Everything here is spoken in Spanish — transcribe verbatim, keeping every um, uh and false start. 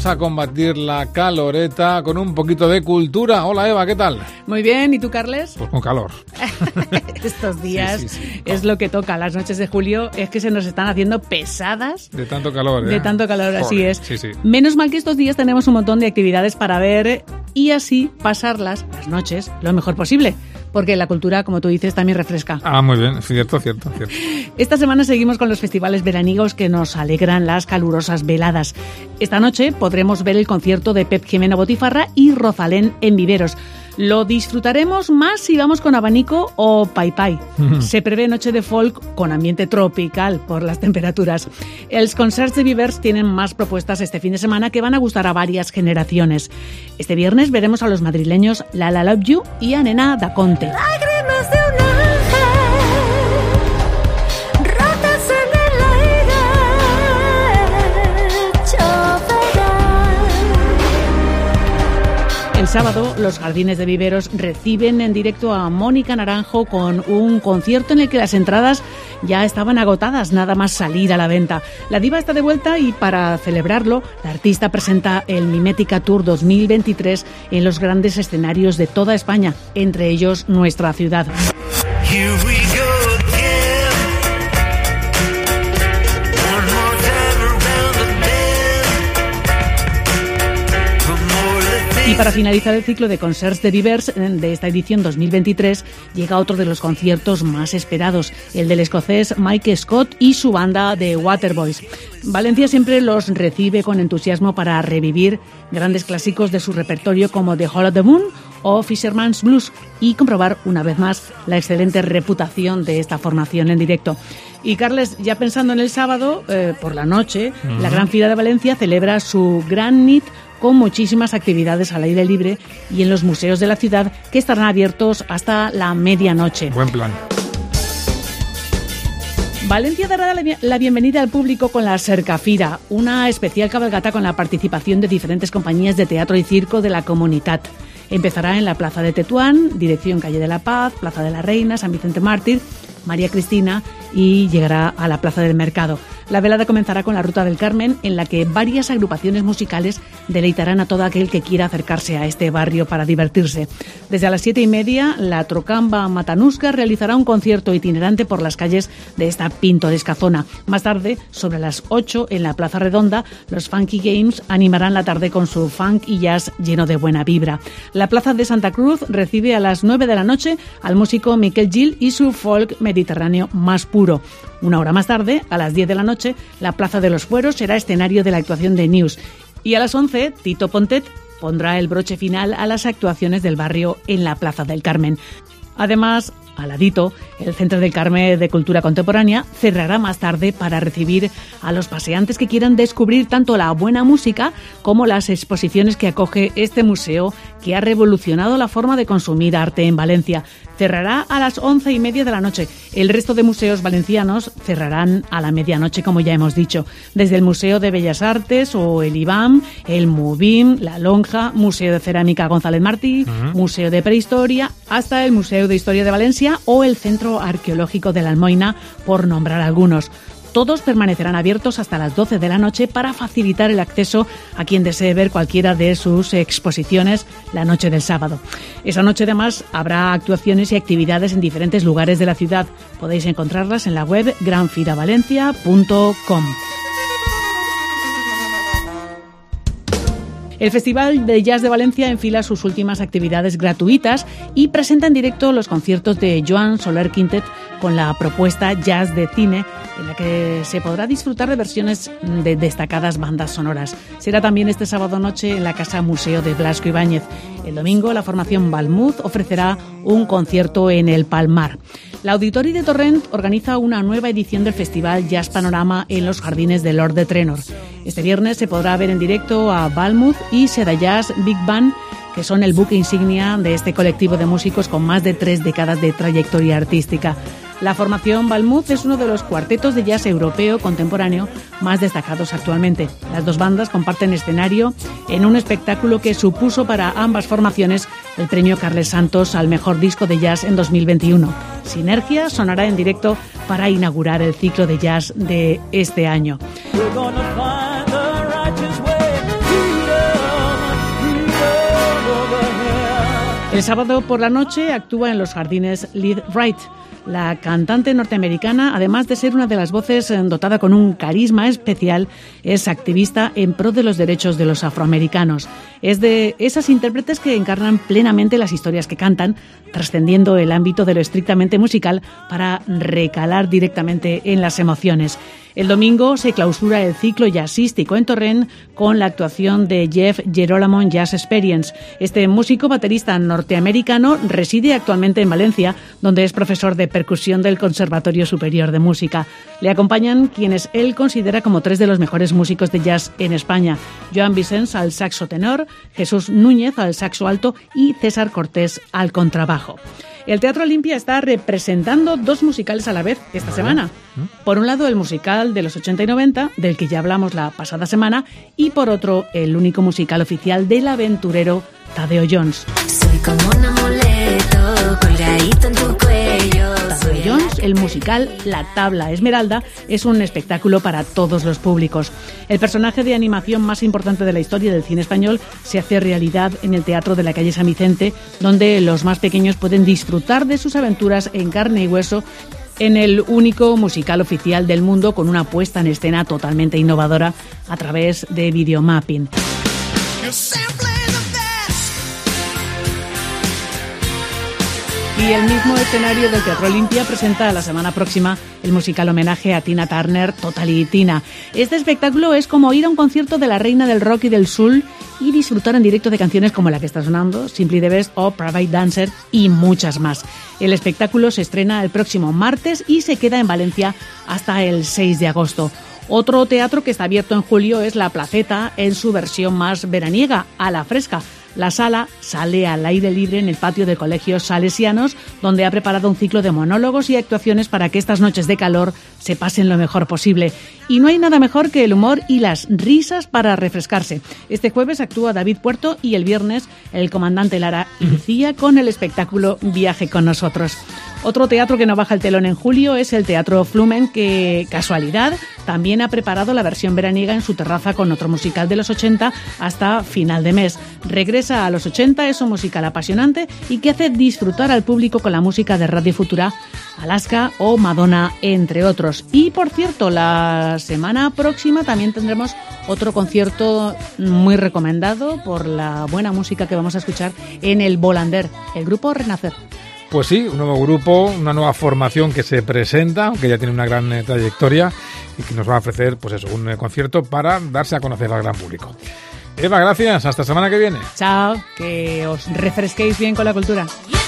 vamos a combatir la caloreta con un poquito de cultura. Hola Eva, ¿qué tal? Muy bien, ¿y tú, Carles? Pues con calor. Estos días sí, sí, sí. es lo que toca. Las noches de julio es que se nos están haciendo pesadas. De tanto calor, ¿eh? De tanto calor, Joder, así es. Sí, sí. Menos mal que estos días tenemos un montón de actividades para ver y así pasarlas, las noches, lo mejor posible. Porque la cultura, como tú dices, también refresca. Ah, muy bien, cierto, cierto, cierto. Esta semana seguimos con los festivales veraniegos que nos alegran las calurosas veladas. Esta noche podremos ver el concierto de Pep Jimeno Botifarra y Rosalén en Viveros. Lo disfrutaremos más si vamos con abanico o pai pai. Se prevé noche de folk con ambiente tropical por las temperaturas. Els concerts de Vivers tienen más propuestas este fin de semana que van a gustar a varias generaciones. Este viernes veremos a los madrileños La La Love You y a Nena Da Conte. Lágrimas de un ángel, rotas en el aire, choverán. El sábado, los Jardines de Viveros reciben en directo a Mónica Naranjo con un concierto en el que las entradas ya estaban agotadas, nada más salir a la venta. La diva está de vuelta y para celebrarlo, la artista presenta el Mimética Tour dos mil veintitrés en los grandes escenarios de toda España, entre ellos nuestra ciudad. Here we go again. One more time around the bend. For more the Y para finalizar el ciclo de concerts de Vivers de esta edición dos mil veintitrés, llega otro de los conciertos más esperados, el del escocés Mike Scott y su banda de Waterboys. Valencia siempre los recibe con entusiasmo para revivir grandes clásicos de su repertorio como The Hall of the Moon o Fisherman's Blues y comprobar una vez más la excelente reputación de esta formación en directo. Y Carles, ya pensando en el sábado, eh, por la noche, uh-huh. la Gran Fira de Valencia celebra su Gran Nit con muchísimas actividades al aire libre y en los museos de la ciudad que estarán abiertos hasta la medianoche. Buen plan. Valencia dará la bienvenida al público con la Cercafira, una especial cabalgata con la participación de diferentes compañías de teatro y circo de la Comunitat. Empezará en la Plaza de Tetuán, dirección Calle de la Paz, Plaza de la Reina, San Vicente Mártir, María Cristina y llegará a la Plaza del Mercado. La velada comenzará con la Ruta del Carmen, en la que varias agrupaciones musicales deleitarán a todo aquel que quiera acercarse a este barrio para divertirse. Desde a las siete y media, la Trocamba Matanusca realizará un concierto itinerante por las calles de esta pintoresca zona. Más tarde, sobre las ocho, en la Plaza Redonda, los Funky Games animarán la tarde con su funk y jazz lleno de buena vibra. La Plaza de Santa Cruz recibe a las nueve de la noche al músico Miquel Gil y su folk mediterráneo más puro. Una hora más tarde, a las diez de la noche, la Plaza de los Fueros será escenario de la actuación de News. Y a las once, Tito Pontet pondrá el broche final a las actuaciones del barrio en la Plaza del Carmen. Además, al ladito, el Centro del Carmen de Cultura Contemporánea cerrará más tarde para recibir a los paseantes que quieran descubrir tanto la buena música como las exposiciones que acoge este museo que ha revolucionado la forma de consumir arte en Valencia. Cerrará a las once y media de la noche. El resto de museos valencianos cerrarán a la medianoche, como ya hemos dicho. Desde el Museo de Bellas Artes o el I B A M, el MUBIM, la Lonja, Museo de Cerámica González Martí, uh-huh. Museo de Prehistoria, hasta el Museo de Historia de Valencia o el Centro Arqueológico de la Almoina, por nombrar algunos. Todos permanecerán abiertos hasta las doce de la noche para facilitar el acceso a quien desee ver cualquiera de sus exposiciones la noche del sábado. Esa noche, además, habrá actuaciones y actividades en diferentes lugares de la ciudad. Podéis encontrarlas en la web gran fira valencia punto com. El Festival de Jazz de Valencia enfila sus últimas actividades gratuitas y presenta en directo los conciertos de Joan Soler Quintet con la propuesta Jazz de Cine, en la que se podrá disfrutar de versiones de destacadas bandas sonoras. Será también este sábado noche en la Casa Museo de Blasco Ibáñez. El domingo, la formación Balmuz ofrecerá un concierto en el Palmar. La Auditori de Torrent organiza una nueva edición del Festival Jazz Panorama en los Jardines de Lord de Trenor. Este viernes se podrá ver en directo a Balmuz y Seda Jazz Big Band, que son el buque insignia de este colectivo de músicos con más de tres décadas de trayectoria artística. La formación Balmuz es uno de los cuartetos de jazz europeo contemporáneo más destacados actualmente. Las dos bandas comparten escenario en un espectáculo que supuso para ambas formaciones el premio Carles Santos al mejor disco de jazz en dos mil veintiuno. Sinergia sonará en directo para inaugurar el ciclo de jazz de este año. We're gonna find the righteous way. El sábado por la noche actúa en los jardines Lead Right. La cantante norteamericana, además de ser una de las voces dotada con un carisma especial, es activista en pro de los derechos de los afroamericanos. Es de esas intérpretes que encarnan plenamente las historias que cantan, trascendiendo el ámbito de lo estrictamente musical para recalar directamente en las emociones. El domingo se clausura el ciclo jazzístico en Torrent con la actuación de Jeff Gerolamo Jazz Experience. Este músico baterista norteamericano reside actualmente en Valencia, donde es profesor de percusión del Conservatorio Superior de Música. Le acompañan quienes él considera como tres de los mejores músicos de jazz en España: Joan Vicens al saxo tenor, Jesús Núñez al saxo alto y César Cortés al contrabajo. El Teatro Olimpia está representando dos musicales a la vez esta semana. Por un lado, el musical de los ochenta y noventa, del que ya hablamos la pasada semana, y por otro, el único musical oficial del aventurero Tadeo Jones. Soy como un amuleto colgadito en tu cuello. Tadeo Jones, el musical La Tabla Esmeralda, es un espectáculo para todos los públicos. El personaje de animación más importante de la historia del cine español se hace realidad en el Teatro de la calle San Vicente, donde los más pequeños pueden disfrutar de sus aventuras en carne y hueso en el único musical oficial del mundo, con una puesta en escena totalmente innovadora a través de videomapping. Y el mismo escenario del Teatro Olimpia presenta la semana próxima el musical homenaje a Tina Turner, Totally Tina. Este espectáculo es como ir a un concierto de la reina del rock y del soul y disfrutar en directo de canciones como la que está sonando, Simply the Best o Private Dancer, y muchas más. El espectáculo se estrena el próximo martes y se queda en Valencia hasta el seis de agosto. Otro teatro que está abierto en julio es La Placeta, en su versión más veraniega, a la fresca. La sala sale al aire libre en el patio de colegios salesianos, donde ha preparado un ciclo de monólogos y actuaciones para que estas noches de calor se pasen lo mejor posible. Y no hay nada mejor que el humor y las risas para refrescarse. Este jueves actúa David Puerto y el viernes el comandante Lara y Lucía con el espectáculo Viaje con nosotros. Otro teatro que no baja el telón en julio es el Teatro Flumen, que, casualidad, también ha preparado la versión veraniega en su terraza con otro musical de los ochenta hasta final de mes. Regresa a los ochenta, es un musical apasionante y que hace disfrutar al público con la música de Radio Futura, Alaska o Madonna, entre otros. Y, por cierto, la semana próxima también tendremos otro concierto muy recomendado por la buena música que vamos a escuchar en el Volander, el grupo Renacer. Pues sí, un nuevo grupo, una nueva formación que se presenta, aunque ya tiene una gran eh, trayectoria, y que nos va a ofrecer, pues eso, un eh, concierto para darse a conocer al gran público. Eva, gracias. Hasta semana que viene. Chao, que os refresquéis bien con la cultura.